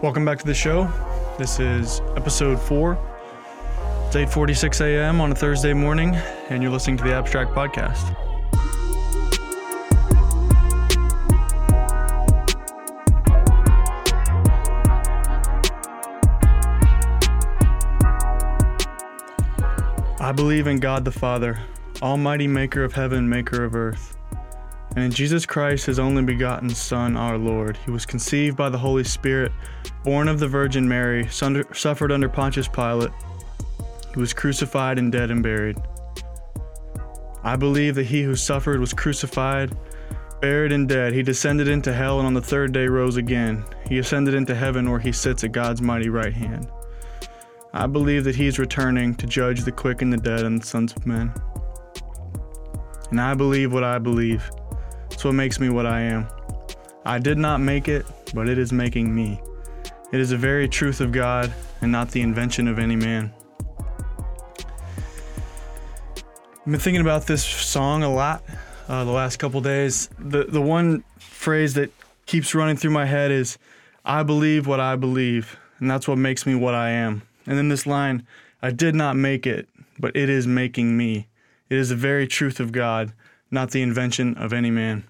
Welcome back to the show. This is episode 4. It's 8:46 a.m. on a Thursday morning, and you're listening to the Abstract Podcast. I believe in God the Father, Almighty Maker of heaven, Maker of earth, and in Jesus Christ, His only begotten Son, our Lord. He was conceived by the Holy Spirit, born of the Virgin Mary, suffered under Pontius Pilate. He was crucified and dead and buried. I believe that He who suffered was crucified, buried and dead. He descended into hell and on the third day rose again. He ascended into heaven where He sits at God's mighty right hand. I believe that He is returning to judge the quick and the dead and the sons of men. And I believe what I believe. It's what makes me what I am. I did not make it, but it is making me. It is the very truth of God and not the invention of any man. I've been thinking about this song a lot the last couple days. The one phrase that keeps running through my head is, I believe what I believe, and that's what makes me what I am. And then this line, I did not make it, but it is making me. It is the very truth of God, not the invention of any man.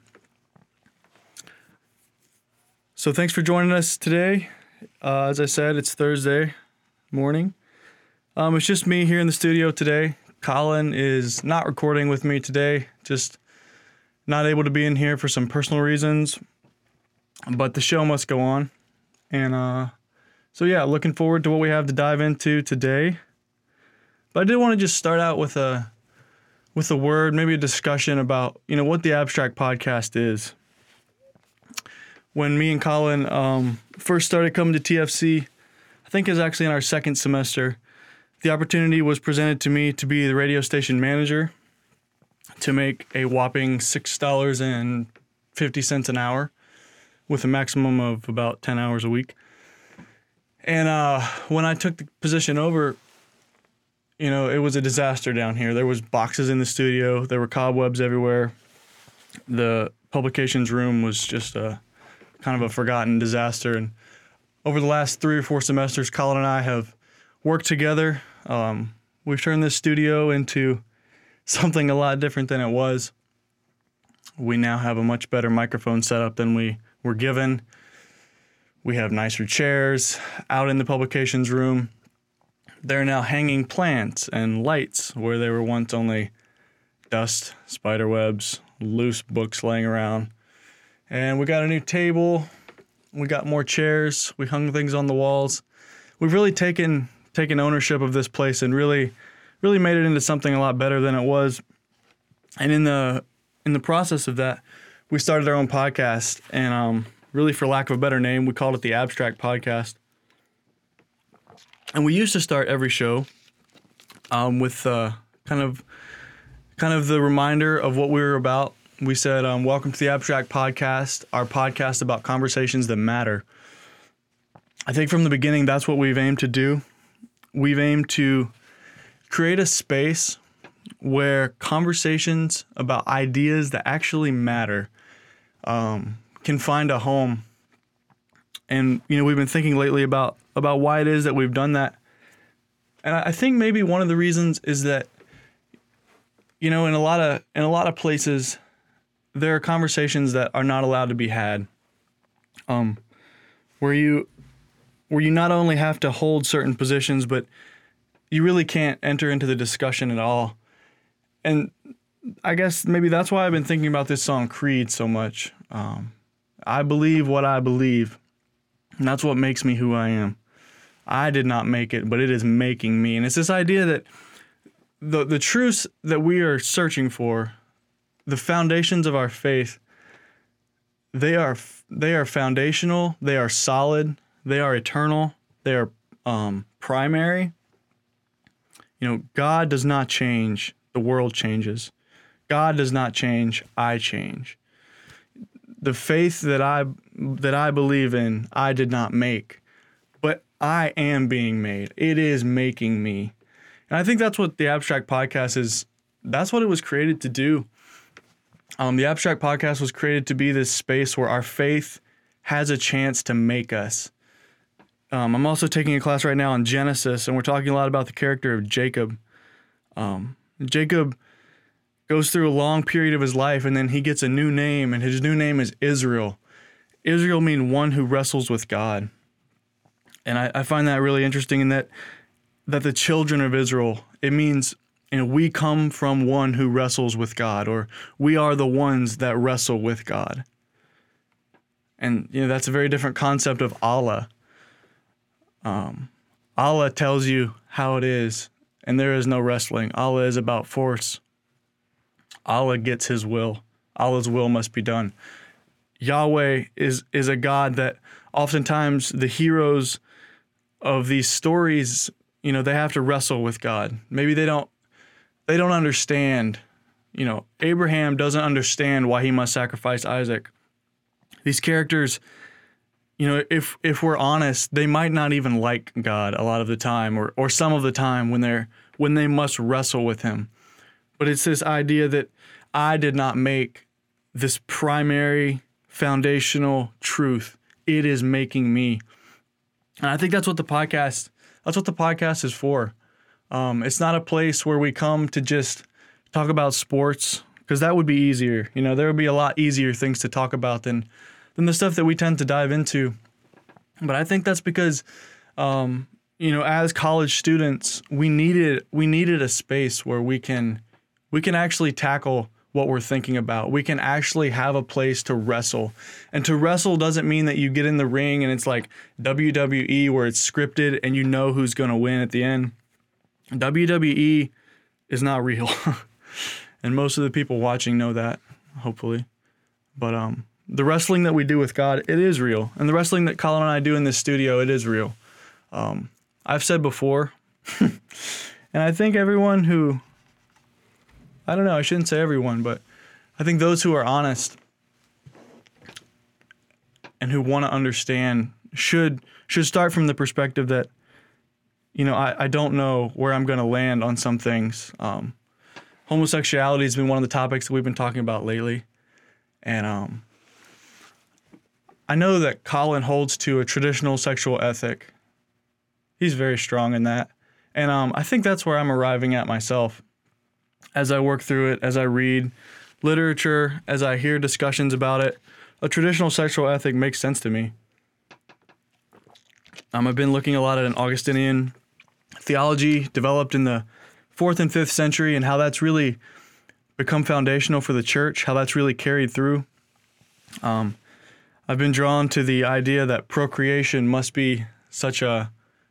So thanks for joining us today. As I said, it's Thursday morning. It's just me here in the studio today. Colin is not recording with me today, just not able to be in here for some personal reasons, but the show must go on. And so yeah, looking forward to what we have to dive into today. But I did want to just start out with a word, maybe a discussion about, what the Abstract Podcast is. When me and Colin first started coming to TFC, I think it was actually in our second semester, the opportunity was presented to me to be the radio station manager, to make a whopping $6.50 an hour with a maximum of about 10 hours a week. And when I took the position over, it was a disaster down here. There was boxes in the studio. There were cobwebs everywhere. The publications room was just a kind of a forgotten disaster. And over the last 3 or 4 semesters, Colin and I have worked together. We've turned this studio into something a lot different than it was. We now have a much better microphone setup than we were given. We have nicer chairs out in the publications room. There are now hanging plants and lights where there were once only dust, spider webs, loose books laying around. And we got a new table. We got more chairs. We hung things on the walls. We've really taken ownership of this place and really made it into something a lot better than it was. And in the process of that, we started our own podcast. And really, for lack of a better name, we called it the Abstract Podcast. And we used to start every show with kind of the reminder of what we were about. We said, welcome to the Abstract Podcast, our podcast about conversations that matter. I think from the beginning, that's what we've aimed to do. We've aimed to create a space where conversations about ideas that actually matter can find a home. And, we've been thinking lately about why it is that we've done that. And I think maybe one of the reasons is that, in a lot of places, there are conversations that are not allowed to be had, where you not only have to hold certain positions, but you really can't enter into the discussion at all. And I guess maybe that's why I've been thinking about this song, Creed, so much. I believe what I believe. And that's what makes me who I am. I did not make it, but it is making me. And it's this idea that the truths that we are searching for, the foundations of our faith, they are foundational, they are solid, they are eternal, they are primary. God does not change, the world changes. God does not change, I change. The faith that I believe in, I did not make, but I am being made. It is making me. And I think that's what the Abstract Podcast is. That's what it was created to do. The Abstract Podcast was created to be this space where our faith has a chance to make us. I'm also taking a class right now on Genesis, and we're talking a lot about the character of Jacob. Jacob goes through a long period of his life, and then he gets a new name, and his new name is Israel. Israel means one who wrestles with God. And I find that really interesting in that the children of Israel, it means, we come from one who wrestles with God, or we are the ones that wrestle with God. And, that's a very different concept of Allah. Allah tells you how it is, and there is no wrestling. Allah is about force. Allah gets his will. Allah's will must be done. Yahweh is a God that oftentimes the heroes of these stories, they have to wrestle with God. Maybe they don't understand. Abraham doesn't understand why he must sacrifice Isaac. These characters, if we're honest, they might not even like God a lot of the time, or some of the time when they must wrestle with him. But it's this idea that I did not make this primary foundational truth. It is making me. And I think that's what the podcast is for. It's not a place where we come to just talk about sports, because that would be easier. There would be a lot easier things to talk about than the stuff that we tend to dive into. But I think that's because, as college students, we needed a space where we can actually tackle what we're thinking about. We can actually have a place to wrestle. And to wrestle doesn't mean that you get in the ring and it's like WWE where it's scripted and you know who's going to win at the end. WWE is not real. And most of the people watching know that, hopefully. But the wrestling that we do with God, it is real. And the wrestling that Colin and I do in this studio, it is real. I've said before, and I think everyone who, I don't know, I shouldn't say everyone, but I think those who are honest and who want to understand should start from the perspective that, I don't know where I'm going to land on some things. Homosexuality has been one of the topics that we've been talking about lately. And I know that Colin holds to a traditional sexual ethic. He's very strong in that. And I think that's where I'm arriving at myself. As I work through it, as I read literature, as I hear discussions about it, a traditional sexual ethic makes sense to me. I've been looking a lot at an Augustinian theology developed in the 4th and 5th century and how that's really become foundational for the church, how that's really carried through. I've been drawn to the idea that procreation must be such a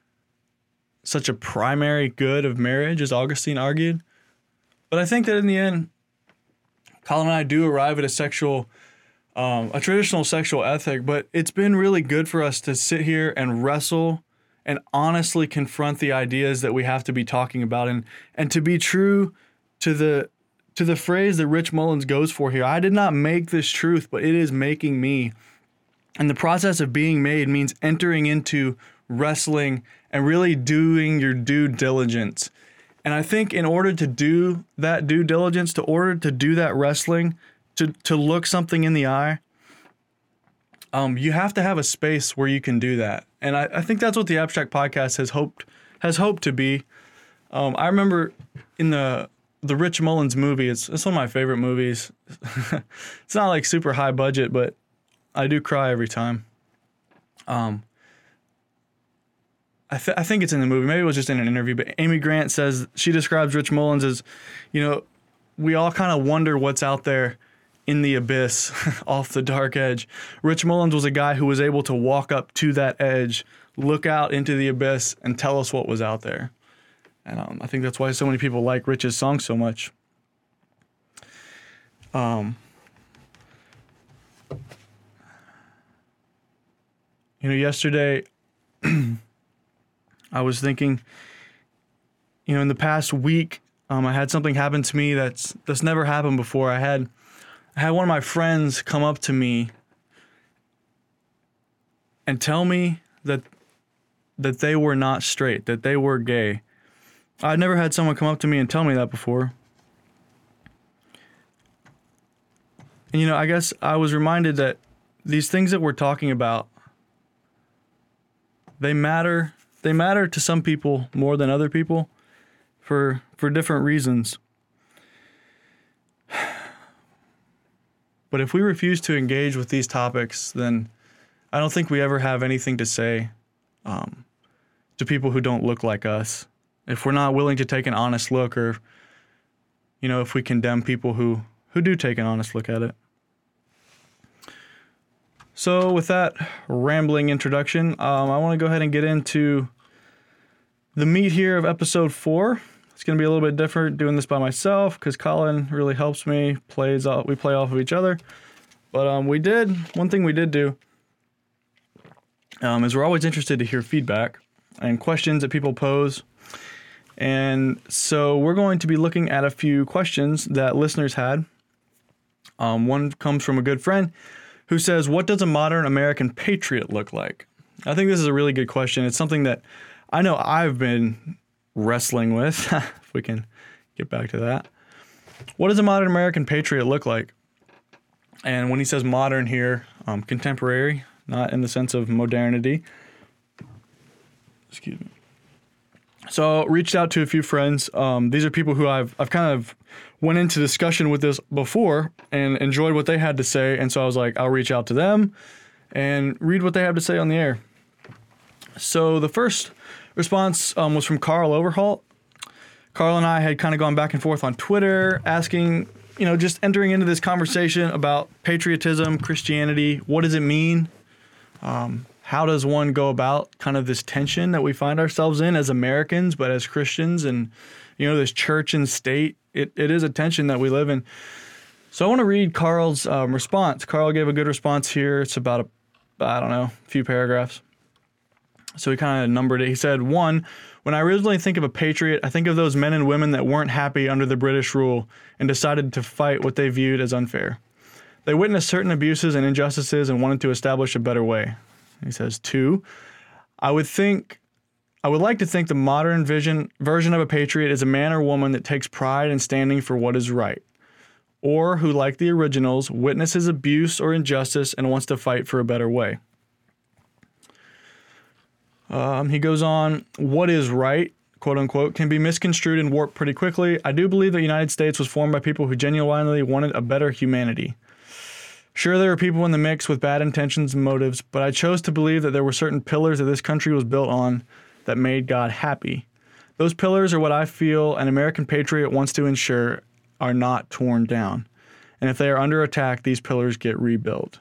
primary good of marriage, as Augustine argued. But I think that in the end, Colin and I do arrive at a traditional sexual ethic, but it's been really good for us to sit here and wrestle and honestly confront the ideas that we have to be talking about, and to be true to the phrase that Rich Mullins goes for here. I did not make this truth, but it is making me. And the process of being made means entering into wrestling and really doing your due diligence. And I think in order to do that due diligence, to order to do that wrestling, to look something in the eye, you have to have a space where you can do that. And I think that's what the Abstract Podcast has hoped to be. I remember in the Rich Mullins movie, it's one of my favorite movies. It's not like super high budget, but I do cry every time. I think it's in the movie. Maybe it was just in an interview, but Amy Grant says, she describes Rich Mullins as, we all kind of wonder what's out there in the abyss off the dark edge. Rich Mullins was a guy who was able to walk up to that edge, look out into the abyss, and tell us what was out there. And I think that's why so many people like Rich's songs so much. Yesterday, I was thinking, in the past week, I had something happen to me that's never happened before. I had one of my friends come up to me and tell me that they were not straight, that they were gay. I'd never had someone come up to me and tell me that before. And, I guess I was reminded that these things that we're talking about, they matter. They matter to some people more than other people for different reasons. But if we refuse to engage with these topics, then I don't think we ever have anything to say to people who don't look like us. If we're not willing to take an honest look, or, if we condemn people who do take an honest look at it. So with that rambling introduction, I want to go ahead and get into the meat here of episode 4. It's going to be a little bit different doing this by myself because Colin really helps me. We play off of each other. But one thing we did do is we're always interested to hear feedback and questions that people pose. And so we're going to be looking at a few questions that listeners had. One comes from a good friend who says, what does a modern American patriot look like? I think this is a really good question. It's something that I know I've been wrestling with, if we can get back to that. What does a modern American patriot look like? And when he says modern here, contemporary, not in the sense of modernity. Excuse me. So reached out to a few friends. These are people who I've kind of went into discussion with this before and enjoyed what they had to say. And so I was like, I'll reach out to them and read what they have to say on the air. So the first response was from Carl Overholt. Carl and I had kind of gone back and forth on Twitter, asking, just entering into this conversation about patriotism, Christianity. What does it mean? How does one go about kind of this tension that we find ourselves in as Americans, but as Christians, and, this church and state, it is a tension that we live in. So I want to read Carl's response. Carl gave a good response here. It's about a few paragraphs. So he kind of numbered it. He said, 1, when I originally think of a patriot, I think of those men and women that weren't happy under the British rule and decided to fight what they viewed as unfair. They witnessed certain abuses and injustices and wanted to establish a better way. He says, 2, I would like to think the modern version of a patriot is a man or woman that takes pride in standing for what is right, or who, like the originals, witnesses abuse or injustice and wants to fight for a better way. He goes on, what is right, quote unquote, can be misconstrued and warped pretty quickly. I do believe the United States was formed by people who genuinely wanted a better humanity. Sure, there are people in the mix with bad intentions and motives, but I chose to believe that there were certain pillars that this country was built on that made God happy. Those pillars are what I feel an American patriot wants to ensure are not torn down. And if they are under attack, these pillars get rebuilt.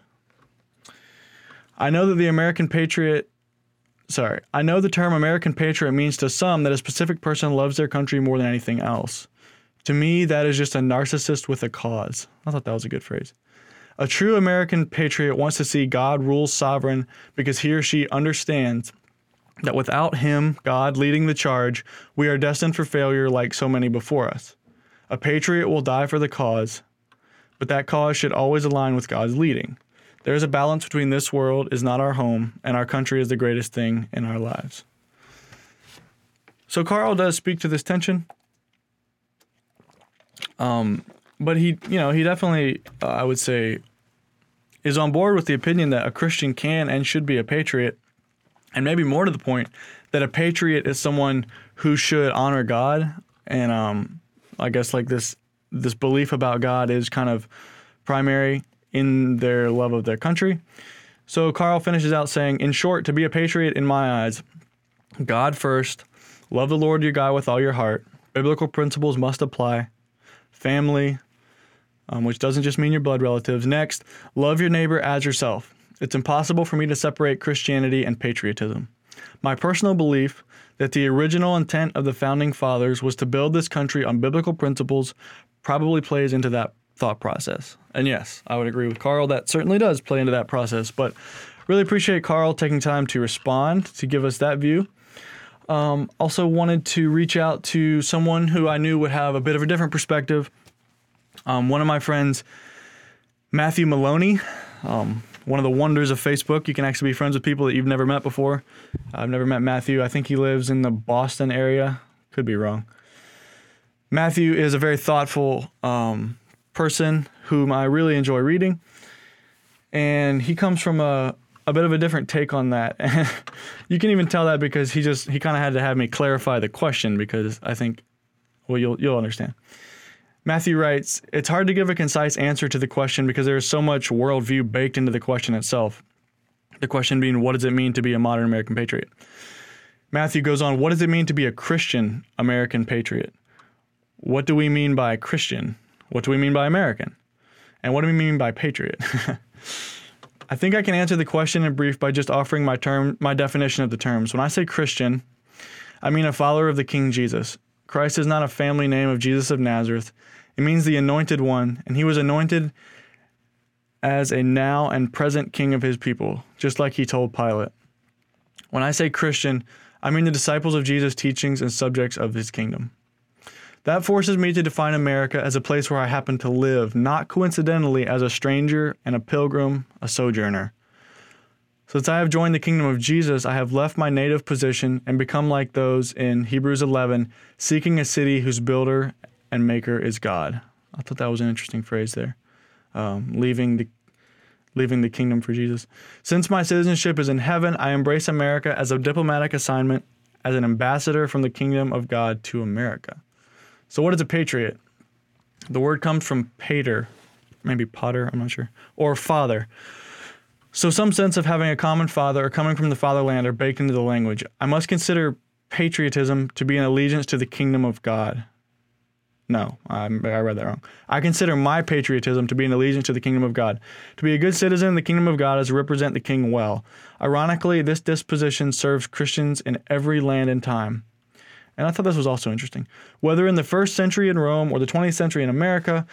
I know the term American patriot means to some that a specific person loves their country more than anything else. To me, that is just a narcissist with a cause. I thought that was a good phrase. A true American patriot wants to see God rule sovereign because he or she understands that without him, God, leading the charge, we are destined for failure like so many before us. A patriot will die for the cause, but that cause should always align with God's leading. There is a balance between this world is not our home and our country is the greatest thing in our lives. So Carl does speak to this tension. But he definitely, I would say, is on board with the opinion that a Christian can and should be a patriot. And maybe more to the point, that a patriot is someone who should honor God. And I guess like this belief about God is kind of primary in their love of their country. So Carl finishes out saying, in short, to be a patriot in my eyes, God first, love the Lord your God with all your heart, biblical principles must apply, family, which doesn't just mean your blood relatives. Next, love your neighbor as yourself. It's impossible for me to separate Christianity and patriotism. My personal belief that the original intent of the founding fathers was to build this country on biblical principles probably plays into that thought process. And yes, I would agree with Carl. That certainly does play into that process. But really appreciate Carl taking time to respond, to give us that view. Also wanted to reach out to someone who I knew would have a bit of a different perspective. One of my friends, Matthew Maloney, one of the wonders of Facebook. You can actually be friends with people that you've never met before. I've never met Matthew. I think he lives in the Boston area. Could be wrong. Matthew is a very thoughtful person whom I really enjoy reading. And he comes from a a bit of a different take on that. And you can even tell that because he kind of had to have me clarify the question, because I think, well, you'll understand. Matthew writes, "It's hard to give a concise answer to the question because there is so much worldview baked into the question itself. The question being, what does it mean to be a modern American patriot?" Matthew goes on, "What does it mean to be a Christian American patriot? What do we mean by Christian? What do we mean by American? And what do we mean by patriot?" I think I can answer the question in brief by just offering my definition of the terms. When I say Christian, I mean a follower of the King Jesus. Christ is not a family name of Jesus of Nazareth. It means the anointed one, and he was anointed as a now and present king of his people, just like he told Pilate. When I say Christian, I mean the disciples of Jesus' teachings and subjects of his kingdom. That forces me to define America as a place where I happen to live, not coincidentally as a stranger and a pilgrim, a sojourner. Since I have joined the kingdom of Jesus, I have left my native position and become like those in Hebrews 11, seeking a city whose builder and maker is God. I thought that was an interesting phrase there, leaving the kingdom for Jesus. Since my citizenship is in heaven, I embrace America as a diplomatic assignment, as an ambassador from the kingdom of God to America. So what is a patriot? The word comes from pater, maybe potter, I'm not sure, or father. So some sense of having a common father or coming from the fatherland are baked into the language. I must consider patriotism to be an allegiance to the kingdom of God. No, I read that wrong. I consider my patriotism to be an allegiance to the kingdom of God. To be a good citizen of the kingdom of God is to represent the king well. Ironically, this disposition serves Christians in every land and time. And I thought this was also interesting. Whether in the 1st century in Rome or the 20th century in America,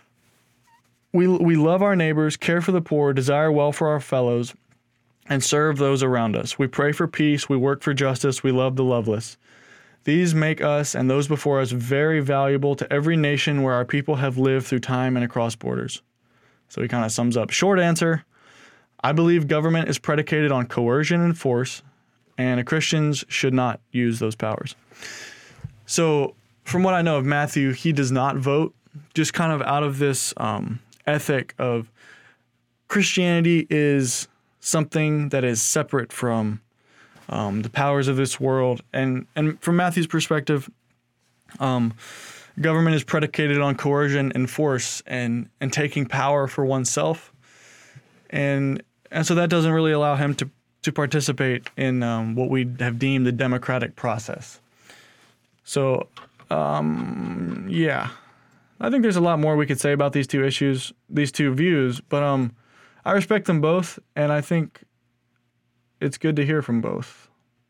we love our neighbors, care for the poor, desire well for our fellows, and serve those around us. We pray for peace, we work for justice, we love the loveless. These make us and those before us very valuable to every nation where our people have lived through time and across borders. So he kind of sums up. Short answer, I believe government is predicated on coercion and force, and Christians should not use those powers. So from what I know of Matthew, he does not vote, just kind of out of this ethic of Christianity is something that is separate from the powers of this world. And from Matthew's perspective, government is predicated on coercion and force and taking power for oneself. And so that doesn't really allow him to participate in what we have deemed the democratic process. So, yeah, I think there's a lot more we could say about these two issues, these two views, but I respect them both, and I think it's good to hear from both.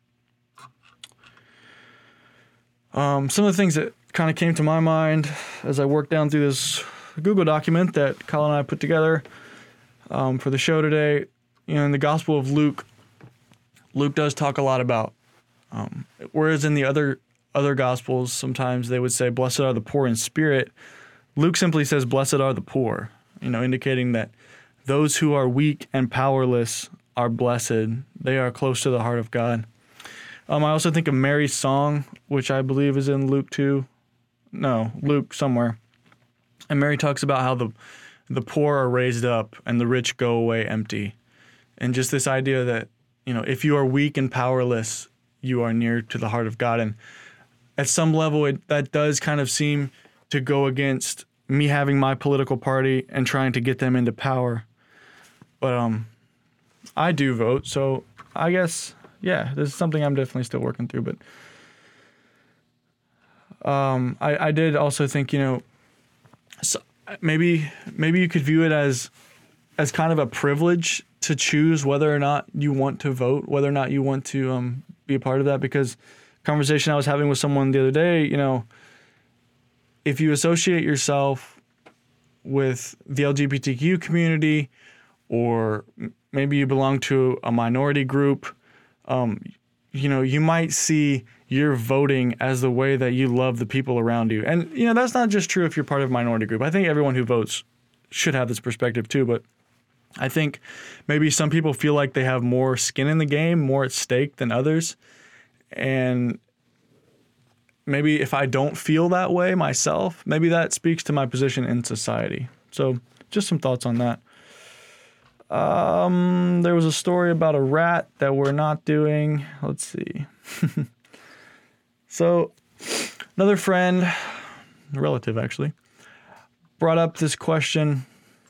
Some of the things that kind of came to my mind as I worked down through this Google document that Colin and I put together for the show today, in the Gospel of Luke, Luke does talk a lot about, whereas in the other Gospels, sometimes they would say, blessed are the poor in spirit. Luke simply says, blessed are the poor, indicating that those who are weak and powerless are blessed. They are close to the heart of God. I also think of Mary's song, which I believe is in Luke somewhere. And Mary talks about how the poor are raised up and the rich go away empty. And just this idea that, if you are weak and powerless, you are near to the heart of God. And at some level, that does kind of seem to go against me having my political party and trying to get them into power. But I do vote, so I guess, yeah, this is something I'm definitely still working through. But I did also think, so maybe you could view it as kind of a privilege to choose whether or not you want to vote, whether or not you want to be a part of that. Because conversation I was having with someone the other day, if you associate yourself with the LGBTQ community, or maybe you belong to a minority group, you might see your voting as the way that you love the people around you. And, that's not just true if you're part of a minority group. I think everyone who votes should have this perspective too, but I think maybe some people feel like they have more skin in the game, more at stake than others. And maybe if I don't feel that way myself, maybe that speaks to my position in society. So just some thoughts on that. There was a story about a rat that we're not doing. Let's see. So, another friend, a relative actually, brought up this question,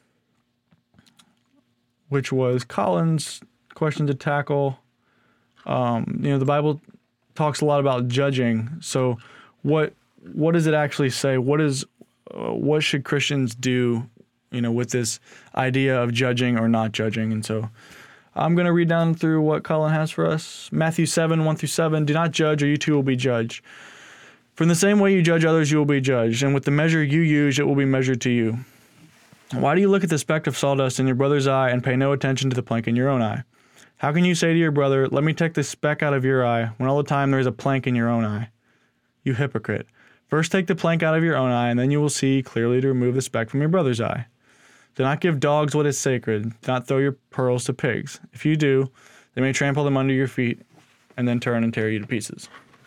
which was Colin's question to tackle. The Bible talks a lot about judging. So, what does it actually say? What should Christians do, with this idea of judging or not judging? And so I'm going to read down through what Colin has for us. Matthew 7, 1-7, do not judge or you too will be judged. For in the same way you judge others, you will be judged. And with the measure you use, it will be measured to you. Why do you look at the speck of sawdust in your brother's eye and pay no attention to the plank in your own eye? How can you say to your brother, let me take the speck out of your eye, when all the time there is a plank in your own eye? You hypocrite. First take the plank out of your own eye, and then you will see clearly to remove the speck from your brother's eye. Do not give dogs what is sacred. Do not throw your pearls to pigs. If you do, they may trample them under your feet and then turn and tear you to pieces.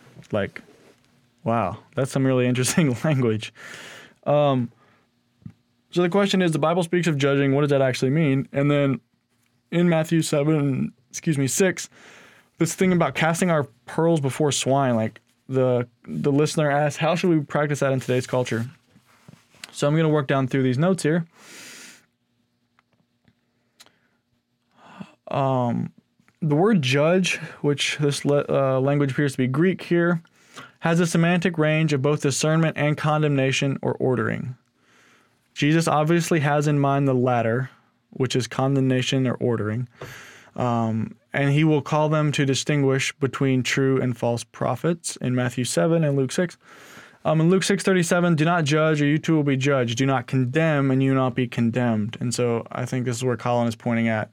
Wow, that's some really interesting language. So the question is, the Bible speaks of judging. What does that actually mean? And then in Matthew 6, this thing about casting our pearls before swine, the listener asked, how should we practice that in today's culture? So I'm going to work down through these notes here. The word judge, which this language appears to be Greek here, has a semantic range of both discernment and condemnation or ordering. Jesus obviously has in mind the latter, which is condemnation or ordering, and he will call them to distinguish between true and false prophets in Matthew 7 and Luke 6. In Luke 6:37, do not judge or you too will be judged. Do not condemn and you will not be condemned. And so I think this is where Colin is pointing at,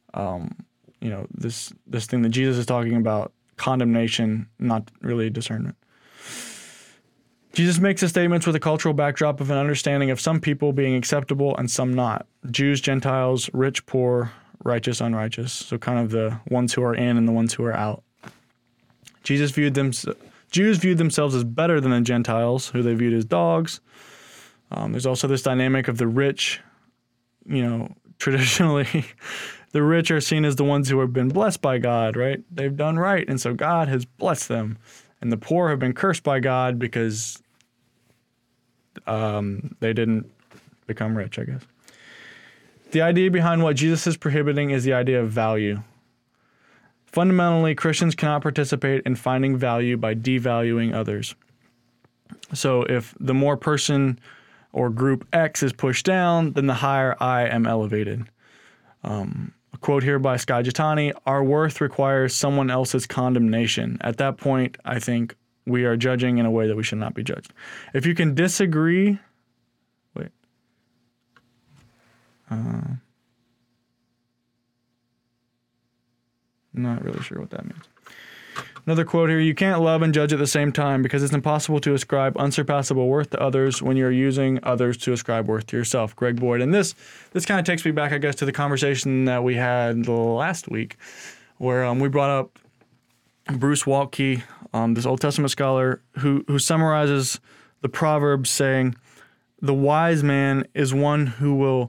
this thing that Jesus is talking about, condemnation, not really discernment. Jesus makes his statements with a cultural backdrop of an understanding of some people being acceptable and some not. Jews, Gentiles, rich, poor, righteous, unrighteous. So kind of the ones who are in and the ones who are out. Jews viewed themselves as better than the Gentiles, who they viewed as dogs. There's also this dynamic of the rich. Traditionally, the rich are seen as the ones who have been blessed by God, right? They've done right, and so God has blessed them. And the poor have been cursed by God because they didn't become rich, I guess. The idea behind what Jesus is prohibiting is the idea of value. Fundamentally, Christians cannot participate in finding value by devaluing others. So if the more person or group X is pushed down, then the higher I am elevated. A quote here by Skye Jethani, our worth requires someone else's condemnation. At that point, I think we are judging in a way that we should not be judged. If you can disagree, not really sure what that means. Another quote here, you can't love and judge at the same time because it's impossible to ascribe unsurpassable worth to others when you're using others to ascribe worth to yourself. Greg Boyd. And this kind of takes me back, I guess, to the conversation that we had last week where we brought up Bruce Waltke, this Old Testament scholar who summarizes the Proverbs saying, the wise man is one who will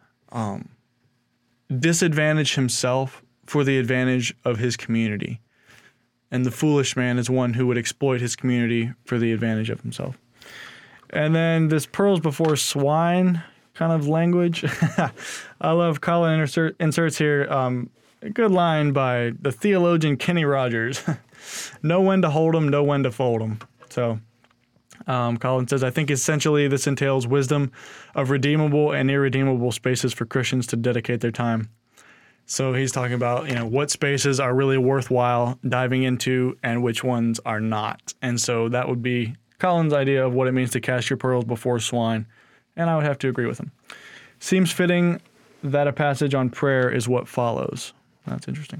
disadvantage himself for the advantage of his community. And the foolish man is one who would exploit his community for the advantage of himself. And then this pearls before swine kind of language. I love Colin inserts here a good line by the theologian Kenny Rogers. Know when to hold 'em, know when to fold 'em. So Colin says, I think essentially this entails wisdom of redeemable and irredeemable spaces for Christians to dedicate their time. So he's talking about, what spaces are really worthwhile diving into and which ones are not. And so that would be Colin's idea of what it means to cast your pearls before swine. And I would have to agree with him. Seems fitting that a passage on prayer is what follows. That's interesting.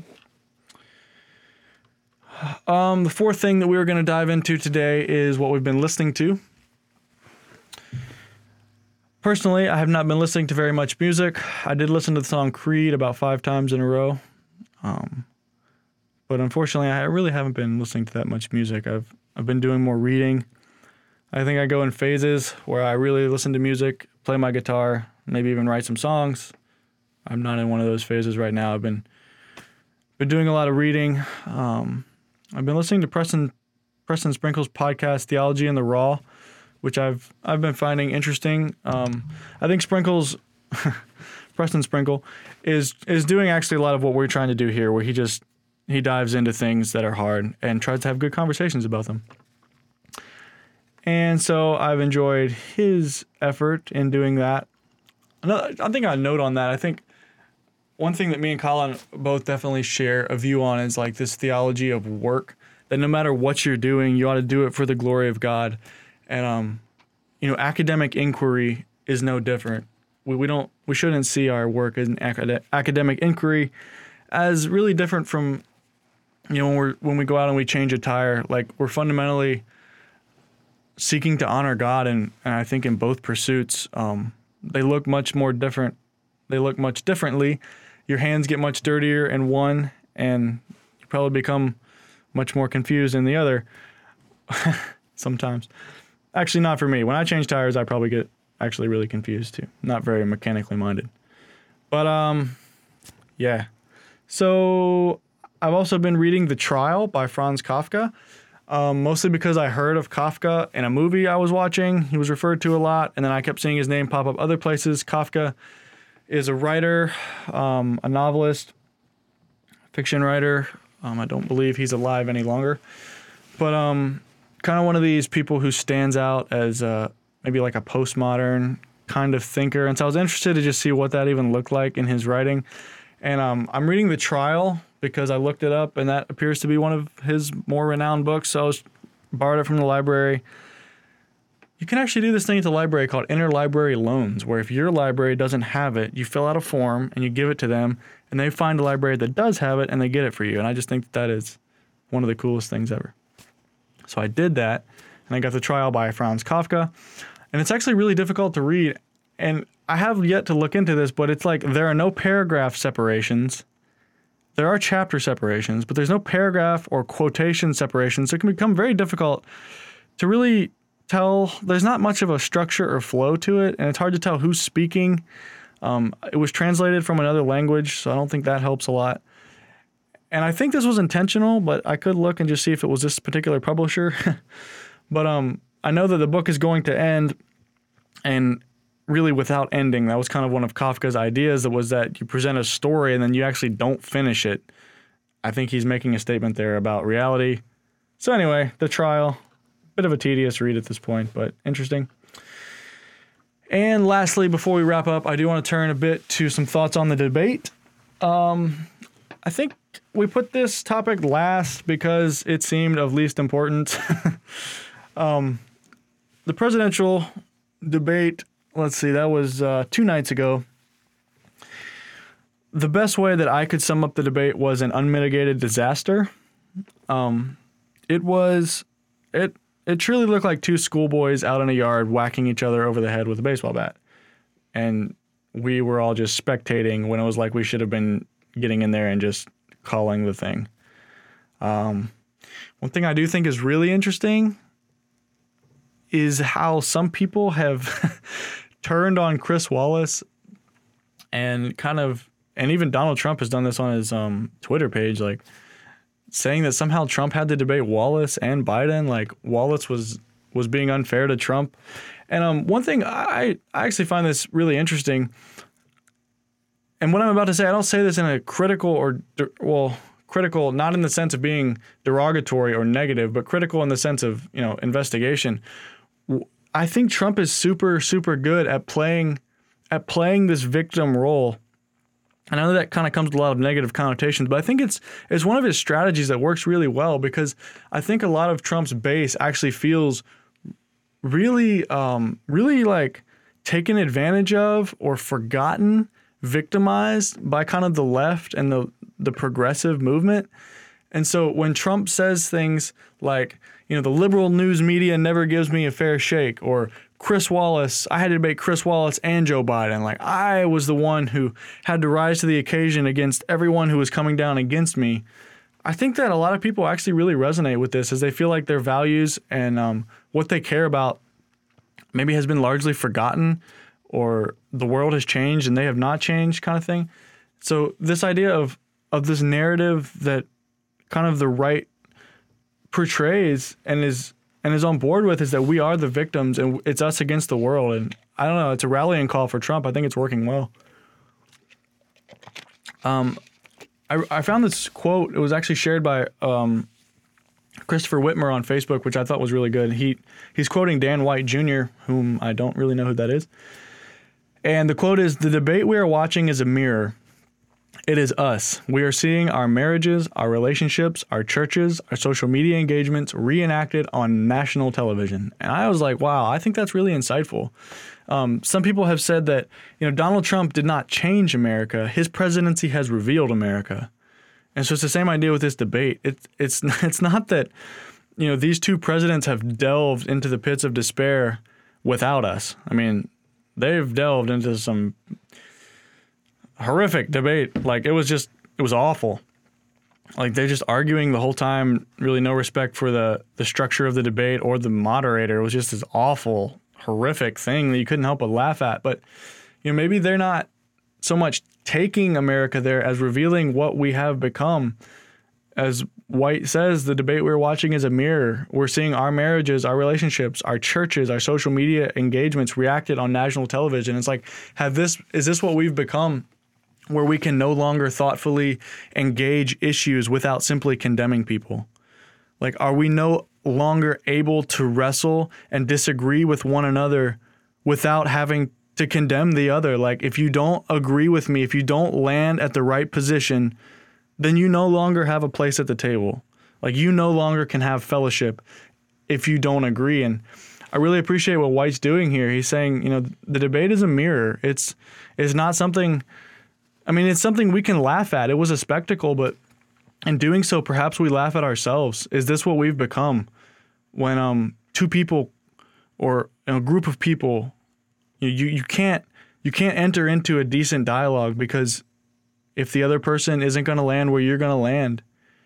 The fourth thing that we were going to dive into today is what we've been listening to. Personally, I have not been listening to very much music. I did listen to the song Creed about 5 times in a row. But unfortunately, I really haven't been listening to that much music. I've been doing more reading. I think I go in phases where I really listen to music, play my guitar, maybe even write some songs, I'm not in one of those phases right now. I've been doing a lot of reading. I've been listening to Preston Sprinkle's podcast, Theology in the Raw, which I've been finding interesting. I think Preston Sprinkle is doing actually a lot of what we're trying to do here, where he dives into things that are hard and tries to have good conversations about them. And so I've enjoyed his effort in doing that. I think I note on that. I think one thing that me and Colin both definitely share a view on is like this theology of work, that no matter what you're doing, you ought to do it for the glory of God. And, academic inquiry is no different. We shouldn't see our work as an academic inquiry as really different from, when we go out and we change a tire. Like, we're fundamentally seeking to honor God, and I think in both pursuits, they look much more different. They look much differently. Your hands get much dirtier in one, and you probably become much more confused in the other. Sometimes. Actually, not for me. When I change tires, I probably get actually really confused too. Not very mechanically minded. But, yeah. So I've also been reading The Trial by Franz Kafka, mostly because I heard of Kafka in a movie I was watching. He was referred to a lot, and then I kept seeing his name pop up other places. Kafka is a writer, a novelist, fiction writer. I don't believe he's alive any longer. But kind of one of these people who stands out as maybe like a postmodern kind of thinker. And so I was interested to just see what that even looked like in his writing. And I'm reading The Trial because I looked it up, and that appears to be one of his more renowned books. So I borrowed it from the library. You can actually do this thing at the library called interlibrary loans, where if your library doesn't have it, you fill out a form and you give it to them, and they find a library that does have it and they get it for you. And I just think that is one of the coolest things ever. So I did that, and I got The Trial by Franz Kafka. And it's actually really difficult to read. And I have yet to look into this, but it's like there are no paragraph separations. There are chapter separations, but there's no paragraph or quotation separations. So it can become very difficult to really tell. There's not much of a structure or flow to it, and it's hard to tell who's speaking. It was translated from another language, so I don't think that helps a lot. And I think this was intentional, but I could look and just see if it was this particular publisher. But I know that the book is going to end, and really without ending. That was kind of one of Kafka's ideas, that was that you present a story and then you actually don't finish it. I think he's making a statement there about reality. So anyway, The Trial, bit of a tedious read at this point, but interesting. And lastly, before we wrap up, I do want to turn a bit to some thoughts on the debate. I think we put this topic last because it seemed of least importance. The presidential debate, let's see, that was 2 nights ago. The best way that I could sum up the debate was an unmitigated disaster. It truly looked like two schoolboys out in a yard whacking each other over the head with a baseball bat. And we were all just spectating when it was like we should have been getting in there and just calling the thing. One thing I do think is really interesting is how some people have turned on Chris Wallace and even Donald Trump has done this on his Twitter page, like saying that somehow Trump had to debate Wallace and Biden, like Wallace was being unfair to Trump. And one thing I actually find this really interesting, and what I'm about to say, I don't say this in a critical critical, not in the sense of being derogatory or negative, but critical in the sense of, investigation. I think Trump is super, super good at playing this victim role. I know that kind of comes with a lot of negative connotations, but I think it's one of his strategies that works really well, because I think a lot of Trump's base actually feels really, really like taken advantage of or forgotten, victimized by kind of the left and the progressive movement. And so when Trump says things like, the liberal news media never gives me a fair shake, or Chris Wallace, I had to debate Chris Wallace and Joe Biden. Like, I was the one who had to rise to the occasion against everyone who was coming down against me. I think that a lot of people actually really resonate with this, as they feel like their values and what they care about maybe has been largely forgotten, or the world has changed and they have not changed kind of thing. So this idea of this narrative that kind of the right portrays and is on board with is that we are the victims and it's us against the world. And I don't know, it's a rallying call for Trump. I think it's working well. I found this quote. It was actually shared by Christopher Whitmer on Facebook, which I thought was really good. He's quoting Dan White Jr., whom I don't really know who that is. And the quote is, "The debate we are watching is a mirror. It is us. We are seeing our marriages, our relationships, our churches, our social media engagements reenacted on national television." And I was like, wow, I think that's really insightful. Some people have said that, Donald Trump did not change America. His presidency has revealed America. And so it's the same idea with this debate. It's not that, these two presidents have delved into the pits of despair without us. I mean, they've delved into some horrific debate. Like, it was awful. Like, they're just arguing the whole time, really no respect for the structure of the debate or the moderator. It was just this awful, horrific thing that you couldn't help but laugh at. But, maybe they're not so much taking America there as revealing what we have become. As White says, the debate we're watching is a mirror. We're seeing our marriages, our relationships, our churches, our social media engagements reacted on national television. It's like, is this what we've become, where we can no longer thoughtfully engage issues without simply condemning people? Like, are we no longer able to wrestle and disagree with one another without having to condemn the other? Like, if you don't agree with me, if you don't land at the right position, then you no longer have a place at the table. Like, you no longer can have fellowship if you don't agree. And I really appreciate what White's doing here. He's saying, the debate is a mirror. It's not something, it's something we can laugh at. It was a spectacle, but in doing so, perhaps we laugh at ourselves. Is this what we've become when two people or a group of people, you can't enter into a decent dialogue because if the other person isn't going to land where you're going to land,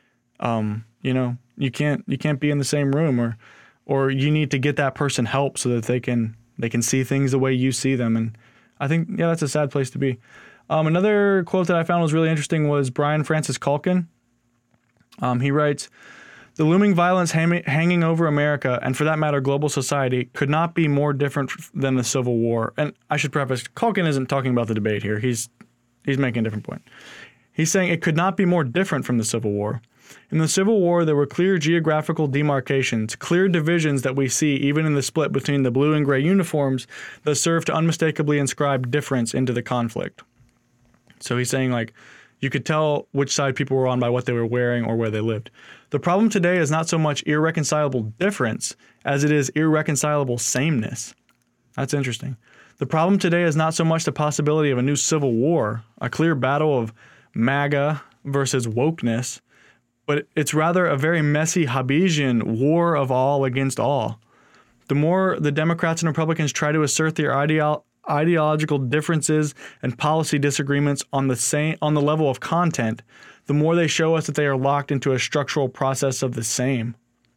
you can't be in the same room, or you need to get that person help so that they can see things the way you see them. And I think, that's a sad place to be. Another quote that I found was really interesting was Brian Francis Culkin. He writes, "The looming violence hanging over America, and for that matter, global society, could not be more different than the Civil War." And I should preface, Culkin isn't talking about the debate here. He's making a different point. He's saying it could not be more different from the Civil War. In the Civil War, there were clear geographical demarcations, clear divisions that we see even in the split between the blue and gray uniforms that serve to unmistakably inscribe difference into the conflict. So he's saying, like, you could tell which side people were on by what they were wearing or where they lived. The problem today is not so much irreconcilable difference as it is irreconcilable sameness. That's interesting. The problem today is not so much the possibility of a new civil war, a clear battle of MAGA versus wokeness, but it's rather a very messy Hobbesian war of all against all. The more the Democrats and Republicans try to assert their ideological differences and policy disagreements on the level of content, the more they show us that they are locked into a structural process of the same.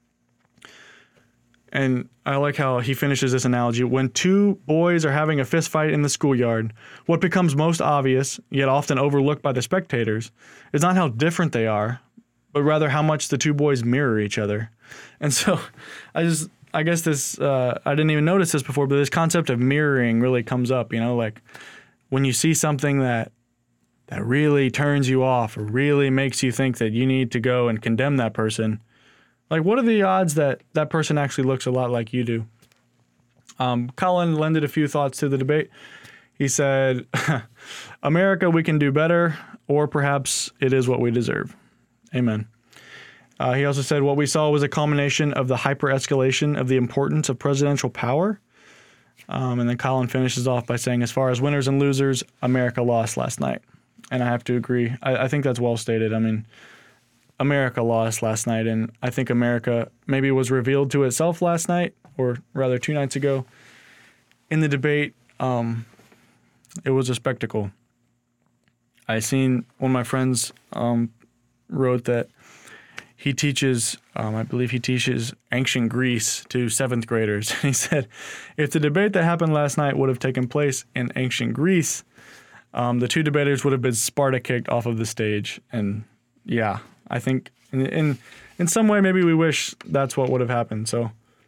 And I like how he finishes this analogy. When two boys are having a fist fight in the schoolyard, what becomes most obvious, yet often overlooked by the spectators, is not how different they are, but rather how much the two boys mirror each other. And so I guess this, I didn't even notice this before, but this concept of mirroring really comes up, like when you see something that really turns you off or really makes you think that you need to go and condemn that person. Like, what are the odds that that person actually looks a lot like you do? Colin lended a few thoughts to the debate. He said, "America, we can do better, or perhaps it is what we deserve." Amen. He also said, "What we saw was a culmination of the hyper-escalation of the importance of presidential power." And then Colin finishes off by saying, "As far as winners and losers, America lost last night." And I have to agree. I think that's well stated. America lost last night, and I think America maybe was revealed to itself last night, or rather 2 nights ago. In the debate, it was a spectacle. I seen one of my friends wrote that he teaches, I believe he teaches ancient Greece to 7th graders. And he said, if the debate that happened last night would have taken place in ancient Greece, the two debaters would have been Sparta kicked off of the stage. And yeah, I think in some way, maybe we wish that's what would have happened. So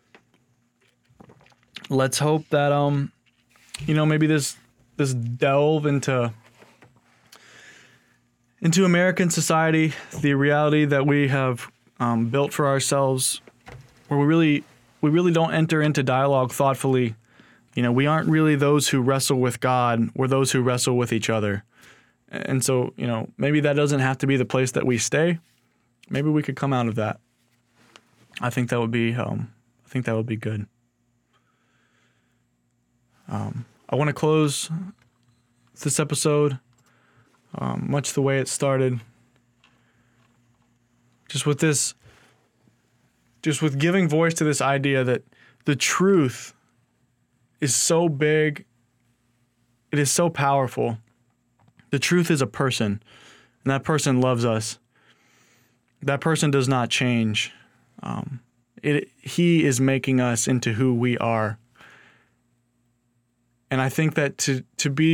let's hope that, maybe this delve into American society, the reality that we have built for ourselves, where we really don't enter into dialogue thoughtfully. We aren't really those who wrestle with God. We're those who wrestle with each other. And so, maybe that doesn't have to be the place that we stay. Maybe we could come out of that. I think that would be good. I want to close this episode much the way it started. Just with giving voice to this idea that the truth is so big, it is so powerful. The truth is a person, and that person loves us. That person does not change. He is making us into who we are. And I think that to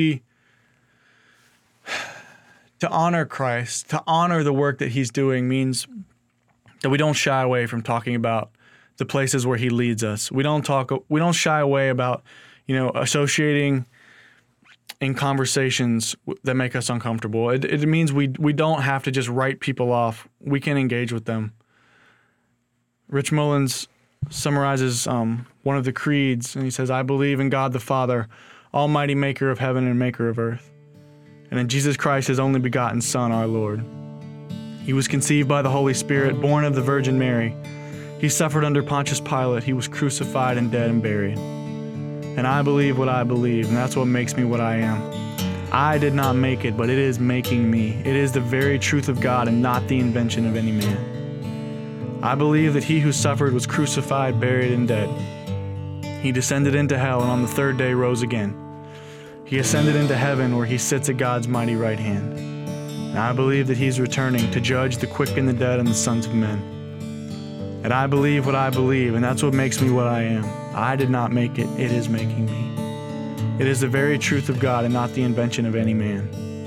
honor Christ, to honor the work that he's doing, means that we don't shy away from talking about the places where he leads us. We don't shy away about, associating in conversations that make us uncomfortable. It means we don't have to just write people off. We can engage with them. Rich Mullins summarizes one of the creeds, and he says, I believe in God the Father, almighty maker of heaven and maker of earth, and in Jesus Christ, his only begotten Son, our Lord. He was conceived by the Holy Spirit, born of the Virgin Mary. He suffered under Pontius Pilate. He was crucified and dead and buried. And I believe what I believe, and that's what makes me what I am. I did not make it, but it is making me. It is the very truth of God and not the invention of any man. I believe that he who suffered was crucified, buried, and dead. He descended into hell and on the third day rose again. He ascended into heaven where he sits at God's mighty right hand. And I believe that he's returning to judge the quick and the dead and the sons of men. And I believe what I believe, and that's what makes me what I am. I did not make it, it is making me. It is the very truth of God and not the invention of any man.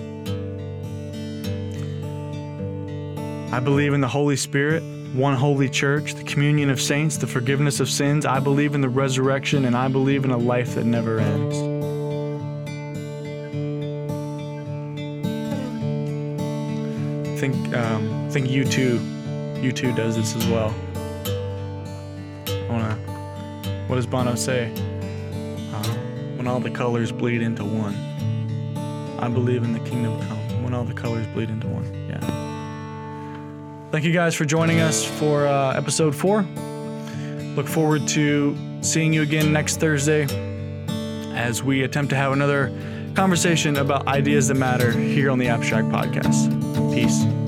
I believe in the Holy Spirit, one holy church, the communion of saints, the forgiveness of sins. I believe in the resurrection, and I believe in a life that never ends. I think U2 does this as well. What does Bono say? When all the colors bleed into one. I believe in the kingdom come. When all the colors bleed into one. Yeah. Thank you guys for joining us for episode 4. Look forward to seeing you again next Thursday as we attempt to have another conversation about ideas that matter here on the Abstract Podcast. Peace.